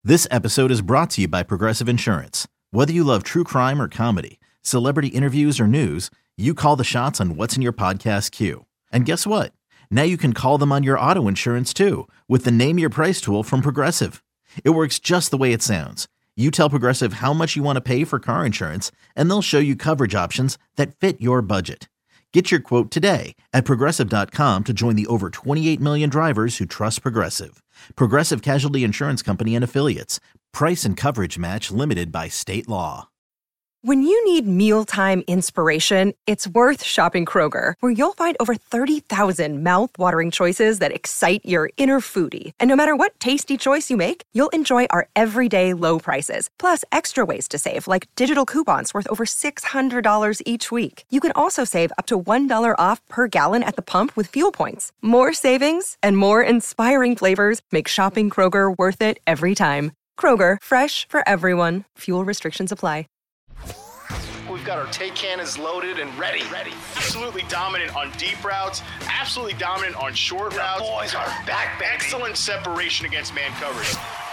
This episode is brought to you by Progressive Insurance. Whether you love true crime or comedy, celebrity interviews or news, you call the shots on what's in your podcast queue. And guess what? Now you can call them on your auto insurance too with the Name Your Price tool from Progressive. It works just the way it sounds. You tell Progressive how much you want to pay for car insurance, and they'll show you coverage options that fit your budget. Get your quote today at Progressive.com to join the over 28 million drivers who trust Progressive. Progressive Casualty Insurance Company and Affiliates. Price and coverage match limited by state law. When you need mealtime inspiration, it's worth shopping Kroger, where you'll find over 30,000 mouth-watering choices that excite your inner foodie. And no matter what tasty choice you make, you'll enjoy our everyday low prices, plus extra ways to save, like digital coupons worth over $600 each week. You can also save up to $1 off per gallon at the pump with fuel points. More savings and more inspiring flavors make shopping Kroger worth it every time. Kroger, fresh for everyone. Fuel restrictions apply. We've got our take cannons loaded and ready. Absolutely dominant on deep routes. Absolutely dominant on short routes. Boys are back. Excellent separation against man coverage.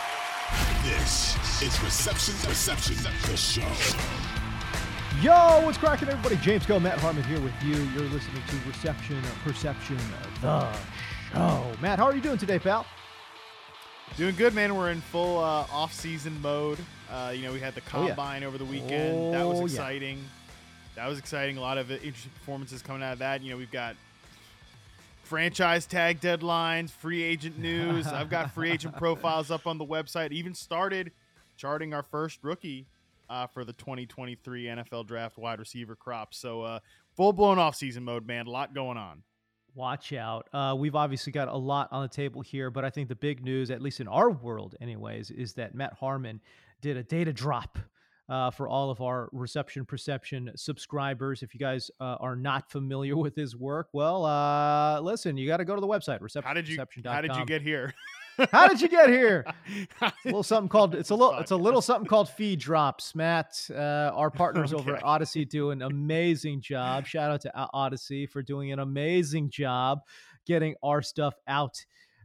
This is Reception, the show. Yo, what's cracking, everybody? James Go, Matt Harmon here with you. You're listening to Perception, the show. Matt, how are you doing today, pal? Doing good, man. We're in full off-season mode. We had the Combine over the weekend. That was exciting. That was exciting. A lot of interesting performances coming out of that. We've got franchise tag deadlines, free agent news. I've got free agent profiles up on the website. Even started charting our first rookie for the 2023 NFL Draft wide receiver crop. So full-blown off-season mode, man. A lot going on. Watch out. We've obviously got a lot on the table here, but I think the big news, at least in our world anyways, is that Matt Harmon did a data drop for all of our Reception Perception subscribers. If you guys are not familiar with his work, well, listen, you got to go to the website, receptionperception.com. How did you get here? How did you get here? A little something called it's a little something called feed drops, Matt. Our partners over at Odyssey do an amazing job. Shout out to Odyssey for doing an amazing job getting our stuff out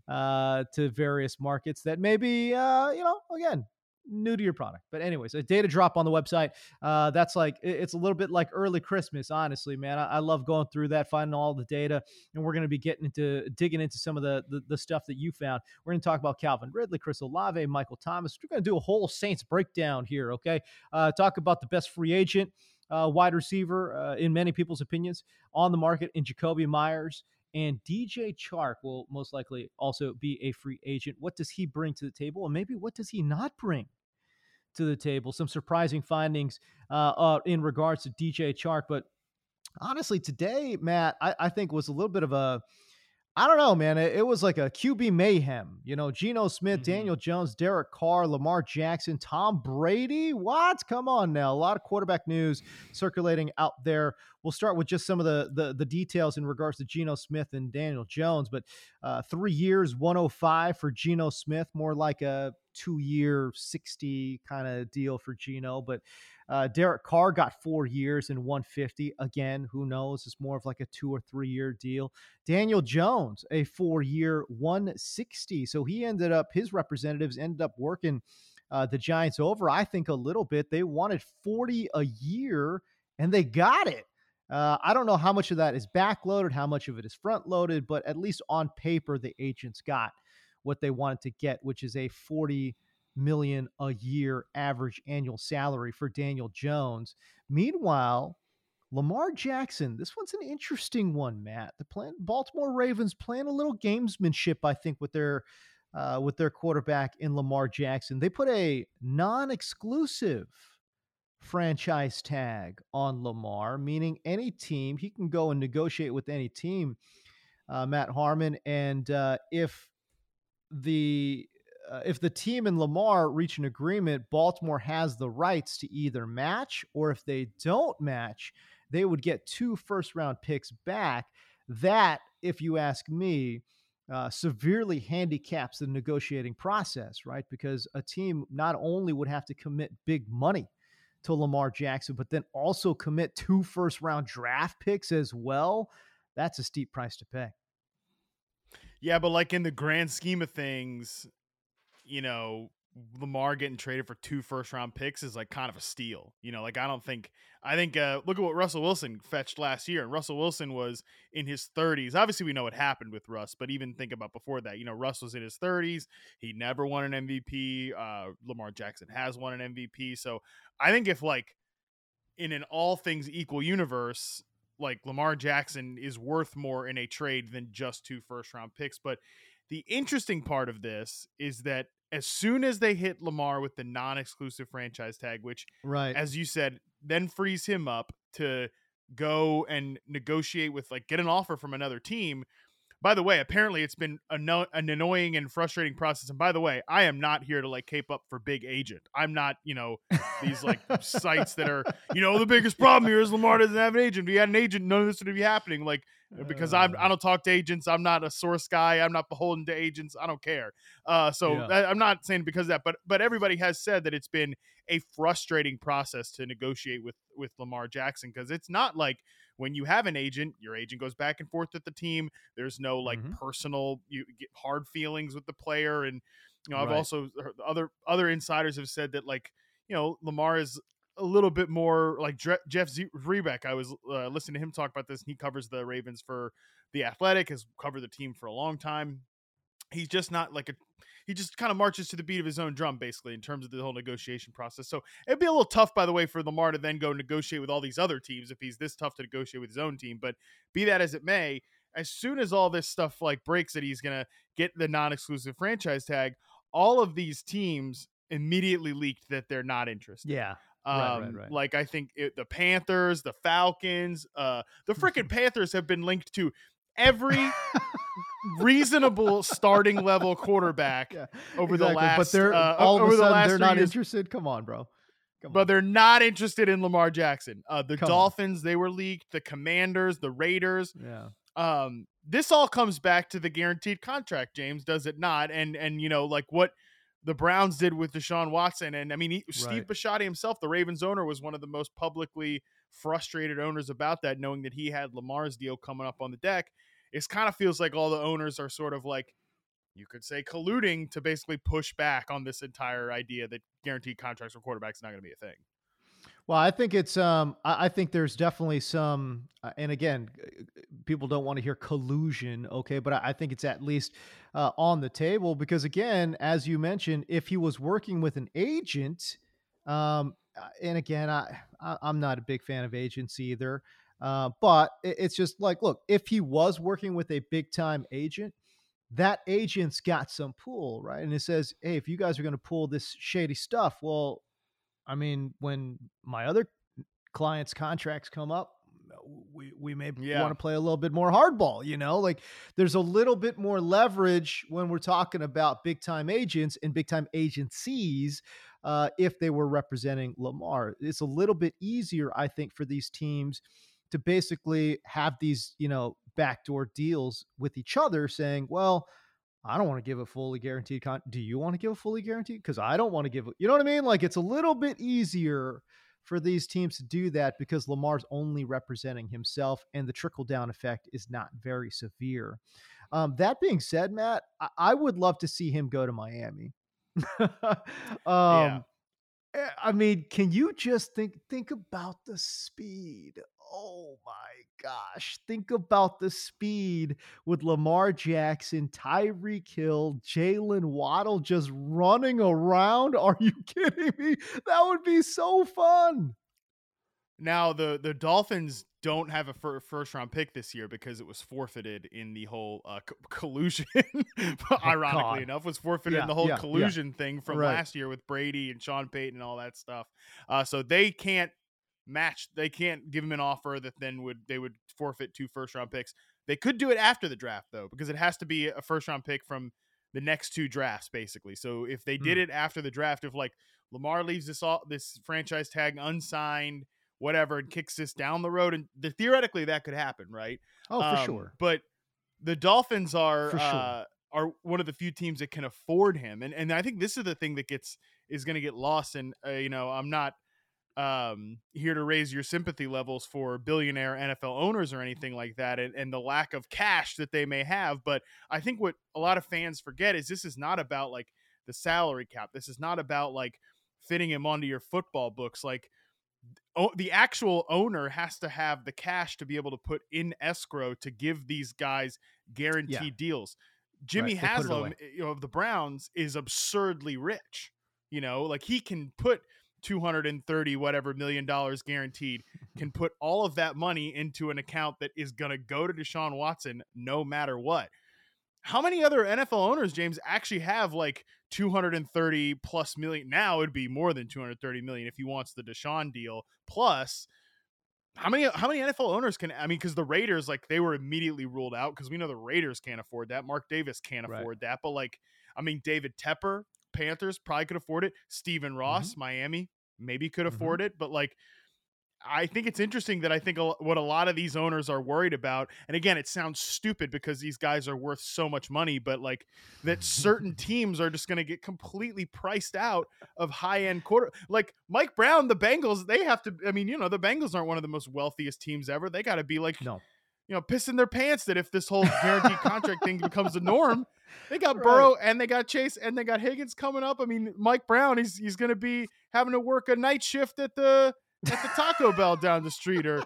to various markets that maybe again, new to your product. But anyways, a data drop on the website. That's like, it's a little bit like early Christmas, honestly, man. I love going through that, finding all the data, and we're going to be digging into some of the stuff that you found. We're going to talk about Calvin Ridley, Chris Olave, Michael Thomas. We're going to do a whole Saints breakdown here, okay? Talk about the best free agent wide receiver, in many people's opinions, on the market in Jacoby Myers. And DJ Chark will most likely also be a free agent. What does he bring to the table? And maybe what does he not bring to the table? Some surprising findings in regards to DJ Chark. But honestly, today, Matt, I think was a little bit of a, I don't know, man. It was like a QB mayhem. Geno Smith, Daniel Jones, Derek Carr, Lamar Jackson, Tom Brady. What? Come on now. A lot of quarterback news circulating out there. We'll start with just some of the details in regards to Geno Smith and Daniel Jones. But 3 years, 105 for Geno Smith, more like a 2-year, 60 kind of deal for Geno. But Derek Carr got 4 years and 150. Again, who knows? It's more of like a 2 or 3 year deal. Daniel Jones, a 4-year, 160. So his representatives ended up working the Giants over, I think, a little bit. They wanted 40 a year, and they got it. I don't know how much of that is backloaded, how much of it is front-loaded, but at least on paper, the agents got what they wanted to get, which is a $40 million a year average annual salary for Daniel Jones. Meanwhile, Lamar Jackson, this one's an interesting one, Matt. The Baltimore Ravens playing a little gamesmanship, I think, with their quarterback in Lamar Jackson. They put a non-exclusive franchise tag on Lamar, meaning any team, he can go and negotiate with any team, Matt Harmon. And if the team and Lamar reach an agreement, Baltimore has the rights to either match, or if they don't match, they would get 2 first-round picks back. That, if you ask me, severely handicaps the negotiating process, right? Because a team not only would have to commit big money to Lamar Jackson, but then also commit 2 first-round draft picks as well. That's a steep price to pay. Yeah, but like in the grand scheme of things, Lamar getting traded for 2 first-round picks is like kind of a steal. Like I think look at what Russell Wilson fetched last year. And Russell Wilson was in his 30s. Obviously we know what happened with Russ, but even think about before that, Russ was in his 30s. He never won an MVP. Lamar Jackson has won an MVP. So I think if like in an all things equal universe, like Lamar Jackson is worth more in a trade than just 2 first-round picks. But the interesting part of this is that as soon as they hit Lamar with the non-exclusive franchise tag, which, right, as you said, then frees him up to go and negotiate with, like, get an offer from another team. By the way, apparently it's been an annoying and frustrating process. And by the way, I am not here to like cape up for Big Agent. I'm not, these like sites that are, the biggest problem here is Lamar doesn't have an agent. If he had an agent, none of this would be happening. Like, because I don't talk to agents. I'm not a source guy. I'm not beholden to agents. I don't care. I'm not saying because of that, but everybody has said that it's been a frustrating process to negotiate with Lamar Jackson, because it's not like when you have an agent, your agent goes back and forth with the team. There's no like personal, you get hard feelings with the player. And, I've also heard other insiders have said that like, Lamar is a little bit more like Jeff Zrebiec. I was listening to him talk about this, and he covers the Ravens for The Athletic, has covered the team for a long time. He's just not like he just kind of marches to the beat of his own drum, basically, in terms of the whole negotiation process. So it'd be a little tough, by the way, for Lamar to then go negotiate with all these other teams if he's this tough to negotiate with his own team. But be that as it may, as soon as all this stuff like breaks that he's going to get the non-exclusive franchise tag, all of these teams immediately leaked that they're not interested. Yeah. Right. Like I think the Panthers, the Falcons, the freaking Panthers have been linked to every reasonable starting level quarterback over the last. But they're all of a sudden they're not interested. Come on, bro. But they're not interested in Lamar Jackson. The Dolphins, they were leaked. The Commanders, the Raiders. Yeah. This all comes back to the guaranteed contract, James, does it not? And like what the Browns did with Deshaun Watson. And I mean, Steve Bisciotti himself, the Ravens owner, was one of the most publicly frustrated owners about that, knowing that he had Lamar's deal coming up on the deck. It kind of feels like all the owners are sort of like, you could say, colluding to basically push back on this entire idea that guaranteed contracts for quarterbacks is not going to be a thing. Well, I think it's, I think there's definitely some, and again, people don't want to hear collusion. Okay. But I think it's at least on the table, because again, as you mentioned, if he was working with an agent, and again, I'm not a big fan of agents either. But it's just like, look, if he was working with a big time agent, that agent's got some pull, right? And it says, hey, if you guys are going to pull this shady stuff, well, I mean, when my other clients' contracts come up, we may want to play a little bit more hardball, like there's a little bit more leverage when we're talking about big time agents and big time agencies. If they were representing Lamar, it's a little bit easier, I think, for these teams to basically have these, backdoor deals with each other, saying, well, I don't want to give a fully guaranteed do you want to give a fully guaranteed? Because I don't want to give you know what I mean? Like, it's a little bit easier for these teams to do that because Lamar's only representing himself and the trickle down effect is not very severe. That being said, Matt, I would love to see him go to Miami. I mean, can you just think about the speed? Oh my gosh. Think about the speed with Lamar Jackson, Tyreek Hill, Jalen Waddle just running around. Are you kidding me? That would be so fun. Now, the Dolphins don't have a first round pick this year because it was forfeited in the whole collusion. Ironically enough, was forfeited in the whole collusion thing from last year with Brady and Sean Payton and all that stuff. So they can't they can't give him an offer that then they would forfeit 2 first round picks. They could do it after the draft though, because it has to be a first round pick from the next 2 drafts, basically. So if they did it after the draft, if like Lamar leaves this franchise tag unsigned, whatever, and kicks this down the road, and theoretically that could happen, right? Oh, for sure. But the Dolphins are one of the few teams that can afford him, and I think this is the thing that is going to get lost. And I'm not here to raise your sympathy levels for billionaire NFL owners or anything like that, and the lack of cash that they may have. But I think what a lot of fans forget is this is not about like the salary cap. This is not about like fitting him onto your football books. Like the actual owner has to have the cash to be able to put in escrow to give these guys guaranteed deals. Jimmy Haslam, of the Browns, is absurdly rich. Like he can put $230 whatever million guaranteed, can put all of that money into an account that is going to go to Deshaun Watson no matter what. How many other NFL owners, James, actually have like 230 plus million? Now it'd be more than 230 million if he wants the Deshaun deal. Plus, how many NFL owners can, because the Raiders, like, they were immediately ruled out because we know the Raiders can't afford that. Mark Davis can't afford that. But like, David Tepper, Panthers probably could afford it. Stephen Ross, Miami, maybe could afford it. But like, I think it's interesting that I think what a lot of these owners are worried about, and again, it sounds stupid because these guys are worth so much money, but like that certain teams are just going to get completely priced out of high-end like Mike Brown, the Bengals, they have to, the Bengals aren't one of the most wealthiest teams ever. They got to be like, pissing their pants that if this whole guaranteed contract thing becomes the norm. They got Burrow and they got Chase and they got Higgins coming up. Mike Brown, he's going to be having to work a night shift at the Taco Bell down the street, or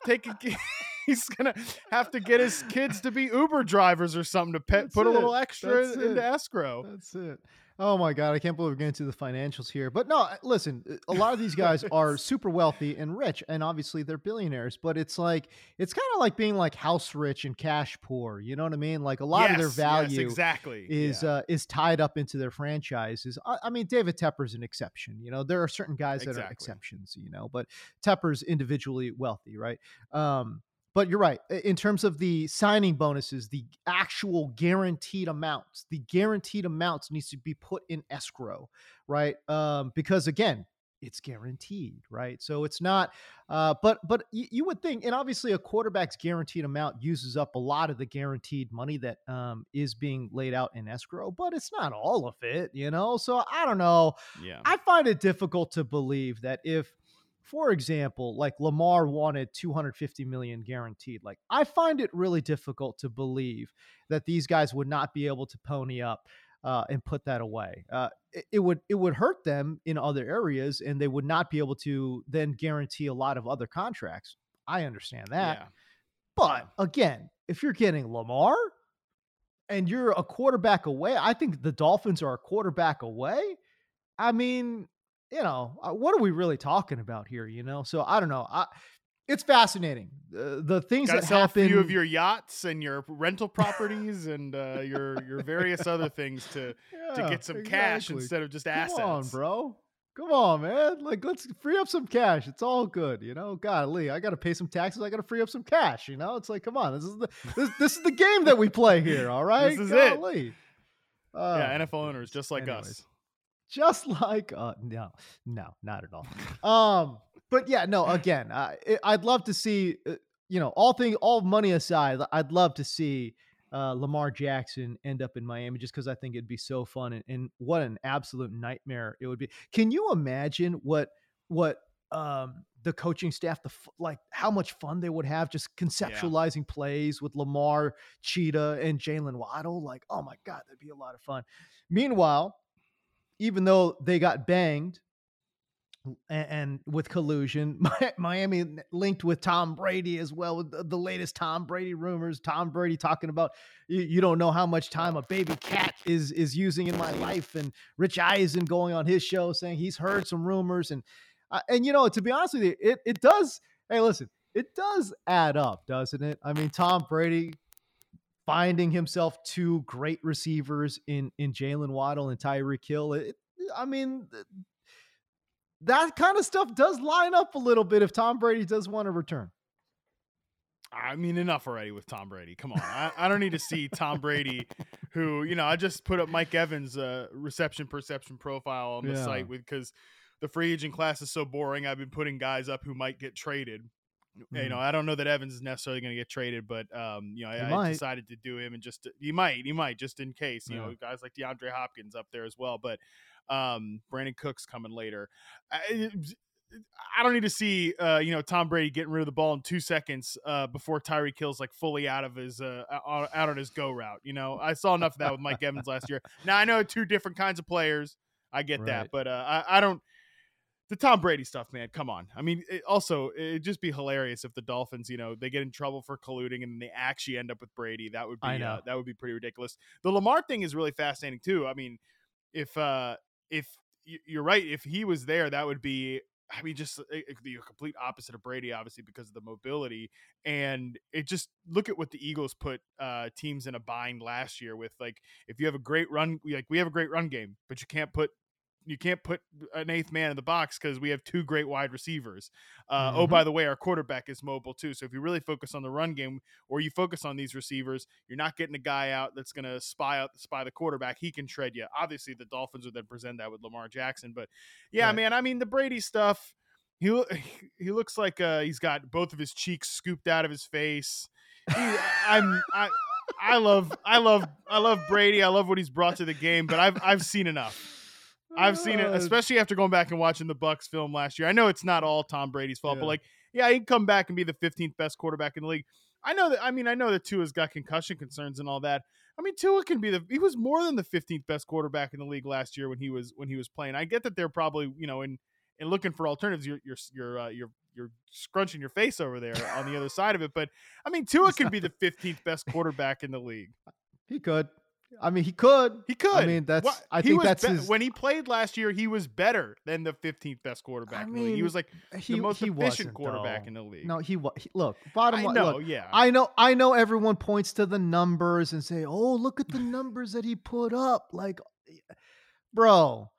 he's gonna have to get his kids to be Uber drivers or something to put a little extra into escrow. That's it. Oh my God, I can't believe we're getting to the financials here. But no, listen, a lot of these guys are super wealthy and rich, and obviously they're billionaires, but it's kind of like being like house rich and cash poor. You know what I mean? Like a lot of their value is tied up into their franchises. David Tepper's an exception. There are certain guys that are exceptions, but Tepper's individually wealthy, right? But you're right. In terms of the signing bonuses, the actual guaranteed amounts needs to be put in escrow, right? Because again, it's guaranteed, right? So it's not, but you would think, and obviously a quarterback's guaranteed amount uses up a lot of the guaranteed money that is being laid out in escrow, but it's not all of it, So I don't know. Yeah. I find it difficult to believe that if, for example, like Lamar wanted 250 million guaranteed. Like I find it really difficult to believe that these guys would not be able to pony up and put that away. It would hurt them in other areas, and they would not be able to then guarantee a lot of other contracts. I understand that. But again, if you're getting Lamar and you're a quarterback away, I think the Dolphins are a quarterback away. What are we really talking about here? So I don't know. It's fascinating. The things that happen. A few of your yachts and your rental properties and your various other things to get some cash instead of just assets. Come on, bro. Come on, man. Like, let's free up some cash. It's all good, Golly, I got to pay some taxes. I got to free up some cash. It's like, come on. This is the game that we play here. All right. This is it. NFL owners just like us. Just like no, not at all. But yeah, no. Again, I'd love to see, all money aside, I'd love to see Lamar Jackson end up in Miami, just because I think it'd be so fun, and what an absolute nightmare it would be. Can you imagine what the coaching staff, how much fun they would have just conceptualizing plays with Lamar, Cheetah, and Jalen Waddle? Like, oh my God, that'd be a lot of fun. Meanwhile, even though they got banged and with collusion, Miami linked with Tom Brady as well, with the latest Tom Brady rumors. Tom Brady talking about, you don't know how much time a baby cat is using in my life. And Rich Eisen going on his show saying he's heard some rumors. And to be honest with you, it does. Hey, listen, it does add up, doesn't it? Tom Brady finding himself two great receivers in Jalen Waddle and Tyreek Hill. That kind of stuff does line up a little bit if Tom Brady does want to return. Enough already with Tom Brady. Come on. I don't need to see Tom Brady, who, I just put up Mike Evans' reception perception profile on the site because the free agent class is so boring. I've been putting guys up who might get traded. I don't know that Evans is necessarily going to get traded, but I decided to do him, and he might just in case. Guys like DeAndre Hopkins up there as well, but Brandon Cook's coming later. I don't need to see, Tom Brady getting rid of the ball in 2 seconds before Tyreek Hill's like fully out of his out on his go route. I saw enough of that with Mike Evans last year. Now I know 2 different kinds of players. I get that, but I don't. The Tom Brady stuff, man. Come on. I mean, it'd just be hilarious if the Dolphins, they get in trouble for colluding and they actually end up with Brady. That would be pretty ridiculous. The Lamar thing is really fascinating too. I mean, if you're right, if he was there, that would be. I mean, just it could be a complete opposite of Brady, obviously, because of the mobility. And it just look at what the Eagles put teams in a bind last year with, like, if you have a great run, like we have a great run game, but you can't put an 8th man in the box because we have 2 great wide receivers. Oh, by the way, our quarterback is mobile too. So if you really focus on the run game or you focus on these receivers, you're not getting a guy out that's going to spy the quarterback. He can shred you. Obviously, the Dolphins would then present that with Lamar Jackson. But yeah, right. Man, I mean, the Brady stuff, he looks like he's got both of his cheeks scooped out of his face. I love Brady. I love what he's brought to the game, but I've seen enough. I've seen it, especially after going back and watching the Bucs film last year. I know it's not all Tom Brady's fault, but he'd come back and be the 15th best quarterback in the league. I know that Tua's got concussion concerns and all that. I mean, Tua he was more than the 15th best quarterback in the league last year when he was playing. I get that they're probably, in looking for alternatives, you're scrunching your face over there on the other side of it. But I mean, Tua can be the 15th best quarterback in the league. He could. I mean, he could. I mean, when he played last year, he was better than the 15th best quarterback in the league. He was like the most efficient quarterback in the league. No, look, bottom line. Look, I know everyone points to the numbers and say, "Oh, look at the numbers that he put up." Like, bro,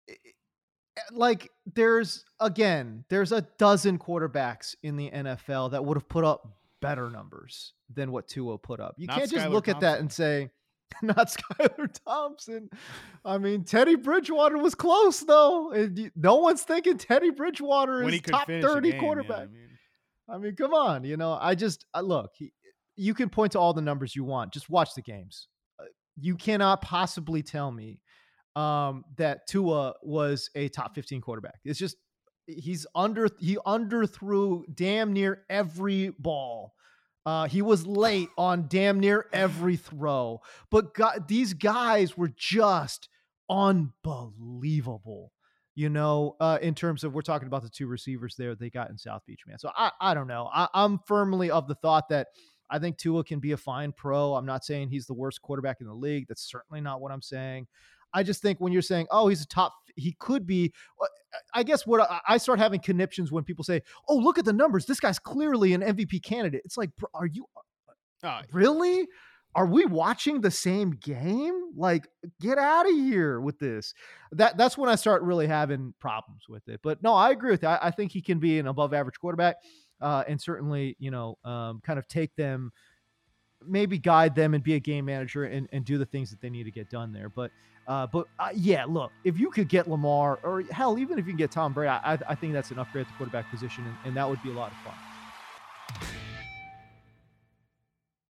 like there's a dozen quarterbacks in the NFL that would have put up better numbers than what Tua put up. You can't just look at that and say, not Skylar Thompson. I mean, Teddy Bridgewater was close, though. No one's thinking Teddy Bridgewater is top 30 quarterback. Yeah, I mean, come on. Look, you can point to all the numbers you want. Just watch the games. You cannot possibly tell me that Tua was a top 15 quarterback. It's just he underthrew damn near every ball. He was late on damn near every throw, but these guys were just unbelievable, in terms of, we're talking about the 2 receivers there they got in South Beach, man. So I don't know. I'm firmly of the thought that I think Tua can be a fine pro. I'm not saying he's the worst quarterback in the league. That's certainly not what I'm saying. I just think when you're saying, oh, he could be, I guess what I start having conniptions when people say, oh, look at the numbers. This guy's clearly an MVP candidate. It's like, are you really? Are we watching the same game? Like, get out of here with this. That's when I start really having problems with it. But no, I agree with that. I think he can be an above average quarterback and certainly, kind of take them, maybe guide them and be a game manager and do the things that they need to get done there. But yeah, look, if you could get Lamar, or hell, even if you can get Tom Brady, I think that's an upgrade at the quarterback position, and that would be a lot of fun.